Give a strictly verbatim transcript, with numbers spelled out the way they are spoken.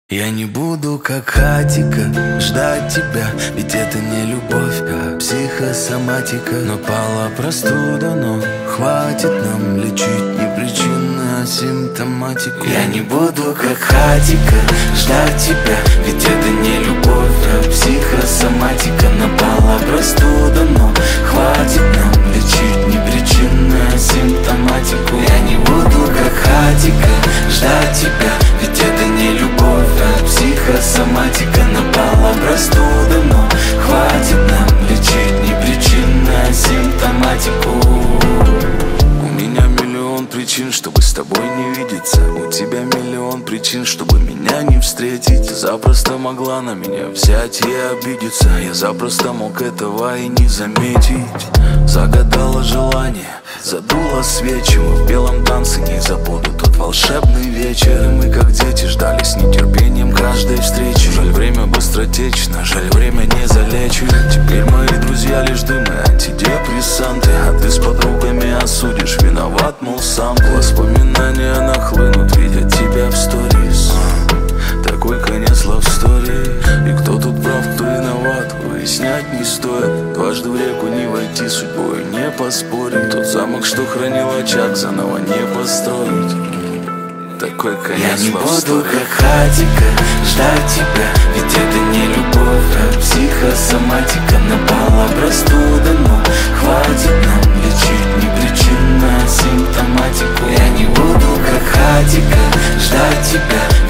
Я не буду как хатика ждать тебя, ведь это не любовь, а психосоматика. Напала простуда, но хватит нам лечить не причину, а симптоматику. Я не буду как хатика ждать тебя, ведь это не любовь, а психосоматика. Напала простуда, но хватит нам лечить не причину, а симптоматику. Я не буду как хатика ждать тебя, ведь это не любовь, а психосоматика. Напала простуда, но хватит нам лечить не причину, а симптоматику. У меня миллион причин, чтобы с тобой не видеться. У тебя миллион причин, чтобы меня не встретить. Ты запросто могла на меня взять и обидеться. Я запросто мог этого и не заметить. Загадала желание, задула свечи. Мы в белом танце не забуду тот волшебный вечер. И мы как дети ждали с нетерпением каждой встречи. Жаль, время быстротечно, жаль, время не залечит. Теперь мои друзья лишь дым и антидепрессанты, а ты с подругами осудишь, виноват, мол, сам ты. Воспоминания нахлынут, видя тебя в сторис. Такой конец love story. И кто тут прав, кто виноват, выяснять не стоит. Дважды в реку не войти, судьбой не поспорить. Тот замок, что хранил очаг, заново не построить. Такой конец. Я не буду как хатика ждать тебя, ведь это не любовь, а психосоматика. Напала простуда, но хватит нам лечить не причину, а симптоматику. Я не буду как хатика ждать тебя,